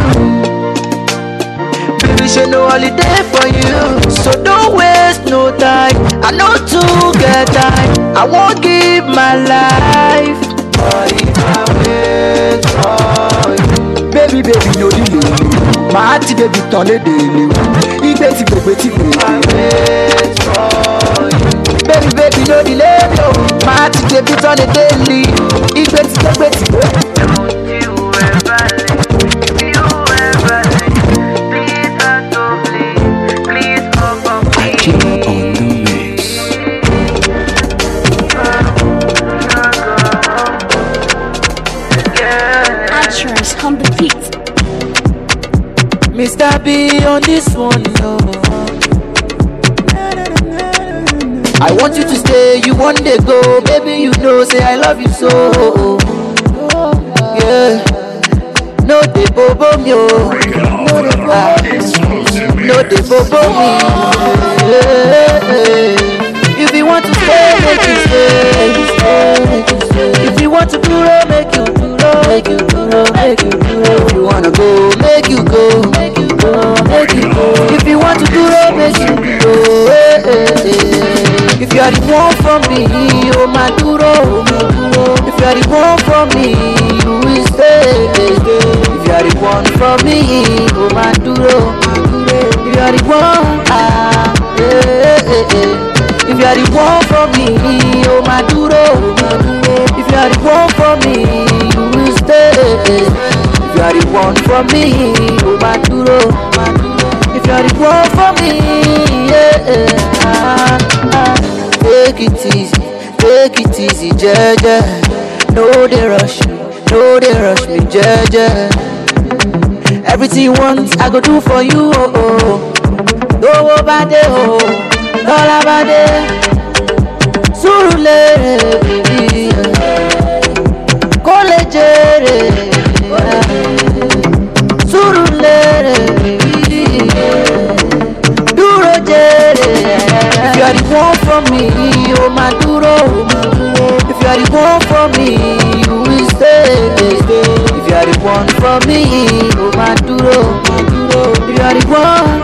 Speaker 9: Baby, should no holiday for you. So don't waste no time. I know to get time. I won't give my life. But if I wait for you.
Speaker 3: Baby, no delay. My heart baby turn a daily. If it's baby,
Speaker 9: I wait for dey beat on a daily. Igbeti, igbeti.
Speaker 2: Don't you ever leave. If you ever leave, please don't please. Please over me.
Speaker 9: On the mix.
Speaker 14: Actress on the beat.
Speaker 9: Mr. B on this one, no. I want you to stay, you one day go. Baby, you know, say I love you so. Yeah. No, they bobo me, oh. No, they bobo me. If you want to stay, make you stay. If you want to do it, make you do it. Make you do it, make you do it. If you wanna go, make you go. Make you go, make you go. If you want to do it, make you go. If you are the one for me, oh my duro. If you are the one for me, you will stay. If you are the one for me, oh my duro. If you are the one, if you are the one for me, oh my duro. If you are the one for me, you will stay. If you are the one for me, oh my duro. If you are the one for me, take it easy, Jaja. No they rush me, Jaja. Everything you want, I go do for you, oh oh. Go over there, oh, all over there. Surulere, baby, College, Surulere, baby, Duro Jere. If you are the one for me, oh my duro. If you are the one for me, you will stay. If you are the one for me, oh my duro. If you are the one,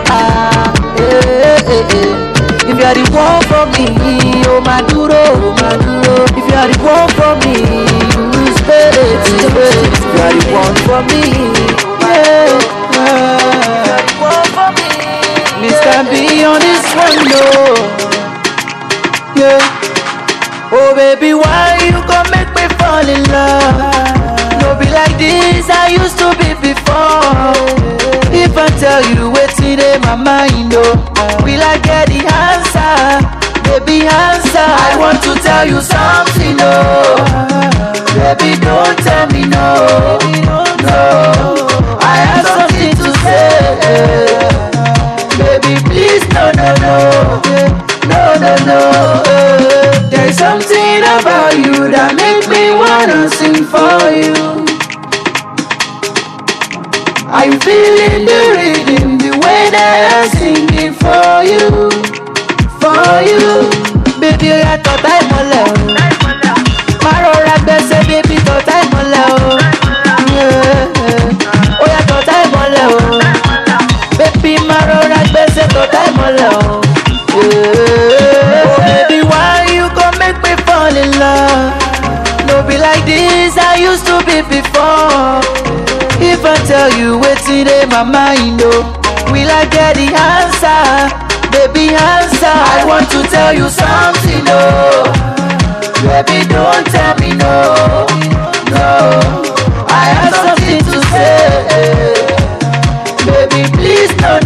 Speaker 9: if you are the one for me, oh my duro. If you are the one for me, you will stay. If you are the one for me, you are the one for me. Mr. B on this one, no. Yeah. Oh baby, why you gon' make me fall in love? No be like this I used to be before. If I tell you what's in my mind, oh, will I get the answer? Baby, answer. I want to tell you something, oh. Baby, don't tell me no. No, I have something to say. Baby, please, no. There's something about you that make me wanna sing for you. I'm feeling the rhythm, the way that I'm singing for you. Baby, I thought I'm alone. Marora gbese, baby, thought I'm alone. Oh, I thought I'm alone. Baby, Marora gbese, thought I'm alone. Oh baby, why you gon' make me fall in love? No be like this I used to be before. If I tell you what's in my mind, oh, will I get the answer? Baby, answer. I want to tell you something, oh. Baby, don't tell me no. I have something to say. Baby, please, no.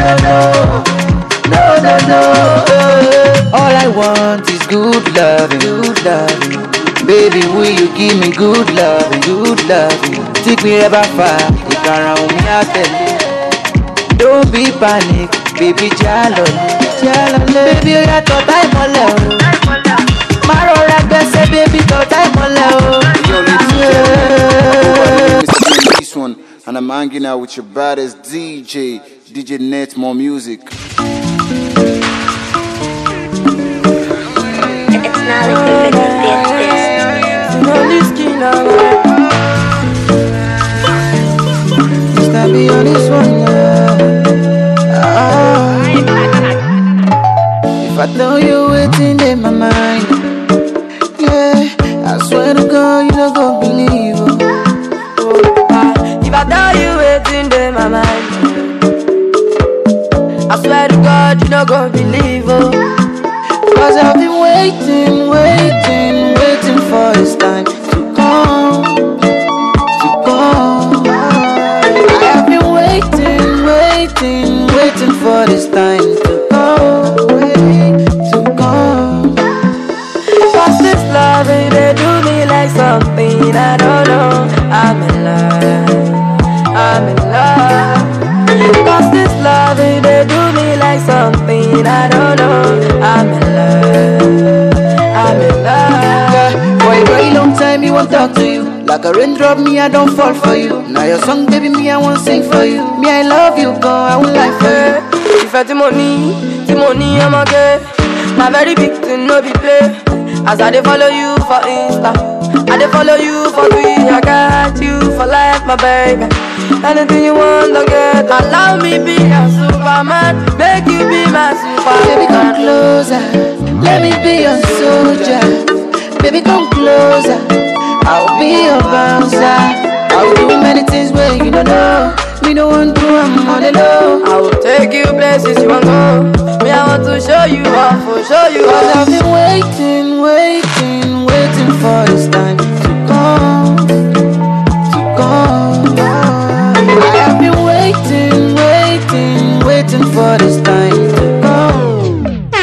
Speaker 9: All I want is good loving. Baby, will you give me good loving? Take me ever far, take around me out there. Don't be panic, baby, jalo. Baby, I thought I'm alone. Marora gbese, baby, thought I'm alone.
Speaker 8: This one, and I'm hanging out with your baddest DJ Net More Music.
Speaker 9: Mr. B on this one, if I tell you what's in my mind, yeah, I swear to God you don't go believe.
Speaker 12: If I tell you what's in my mind, I swear to God you don't go believe.
Speaker 9: Cause I've been waiting for a
Speaker 12: something I don't know. I'm in love. Cause this love, they do me like something I don't know. I'm in love.
Speaker 9: For a very long time, you won't talk to you. Like a raindrop, me, I don't fall for you. Now your song, baby, me, I won't sing for you. Me, I love you, girl, I won't lie for you.
Speaker 12: If I the money, I'm okay. My very big thing, no be play. As I dey follow you for Insta, I dey follow you for Twitter. I got you for life, my baby. Anything you want, I'll get. Allow me be a Superman, make you be my Superman.
Speaker 9: Baby, come closer, let me be your soldier. Baby, come closer, I'll be your bouncer. I'll do many things where you don't know. Me no want to, I'm on the low.
Speaker 12: I will take you places you want go. Me, I want to show you off, show you off.
Speaker 9: Cause I've been waiting for this time to come. I have been waiting for this time to come.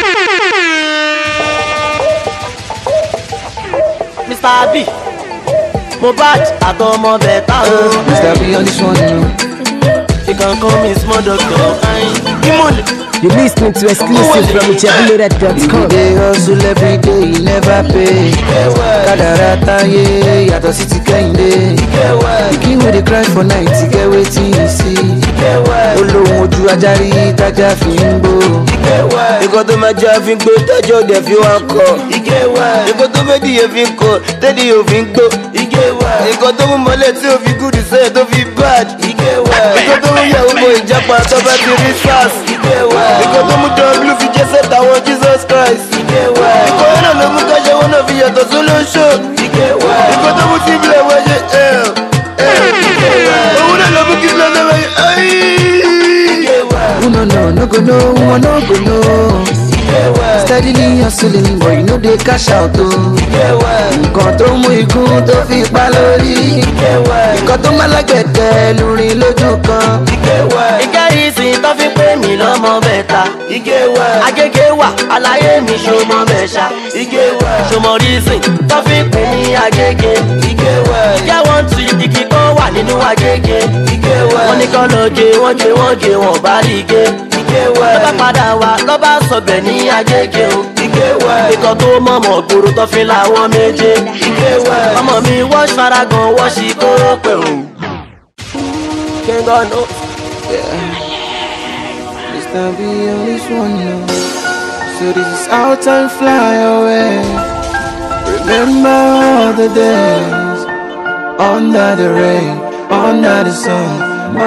Speaker 15: Mr. B, Mohbad, Adomo Beta.
Speaker 9: Mr. B on this one, you know.
Speaker 15: You can call me small doctor.
Speaker 5: You're listening to exclusive from Ijebulored.com.
Speaker 9: They hustle every day, you never pay. Kadarata, yeah, yato city kende. The king with the cry for night, he get waiting, you see. Olo moju ajari, taja fimbo.
Speaker 15: Iko to ma ja fingo, tajo de fi wanko. Iko to me di fingo, tedi o fingo. Iko to mo mole ti o fi good, say to fi bad. Iko to mo ya ubo ijapa, to ba ti resource. Iko to mo double fi Jesus, I want Jesus Christ. Iko na no mo kaje wona fi yato solution. Iko to mo ti ble waje Una no mo ki ble waje
Speaker 9: no go know, no go know. Steadily hustling, but you know they cash out too. Nǹkan tó mú ikú tó fi pa lórí. Nǹkan tó máa lágbẹ̀dẹ̀ lórí lójú kan.
Speaker 15: Ìkẹ́rìsì tó fi pé mi lọ́mọ bẹ̀ta. Agége wà, aláyé mi ṣọmọ bẹ̀ṣà. Ṣọmọ rísìn tó fi pè ní Agége. Ìkẹ́ wọ́n tu igi kan wà nínú Agége. Wọ́n ní kán lọ gé, wọ́n gé, wọ́n bá rí gé. Lọ́ba padà wá, lọ́ba sọ̀bẹ̀ ní Agége o. Ikọ̀ tó mọ̀mọ̀ gbòòrò tó fi làwọn méje. Ọmọ mi wọ́ṣ faragan, wọ́ṣ ìkóró pẹ̀ o. King on no.
Speaker 9: Mr. B on this one now. So this is our time, fly away. Remember all the days under the rain, under the sun. Oh.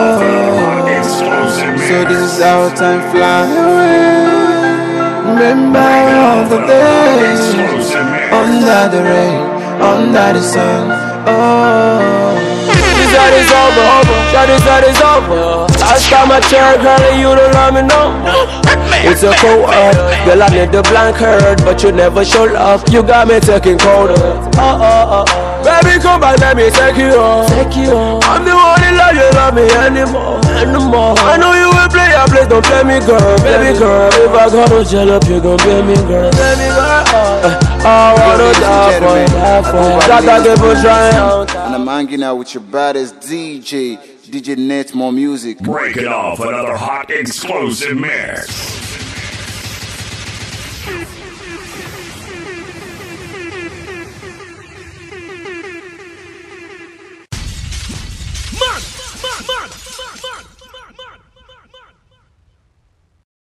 Speaker 9: So this is our time, fly away. Remember all the days under the rain, under the sun. Oh.
Speaker 12: That is over. Last time I checked, honey, you don't let me know. It's a cold earth, girl, I need the blank hurt, but you never show love. You got me taking colder. Baby, come back, let me take you on. I'm the one that love me anymore. I know you will play your place, don't play me, girl. Baby girl, if I gotta gel up, you gon' play me, girl. I wanna die for
Speaker 8: and I'm hanging out with your baddest DJ Net, more music.
Speaker 11: Break it off, another hot exclusive mix.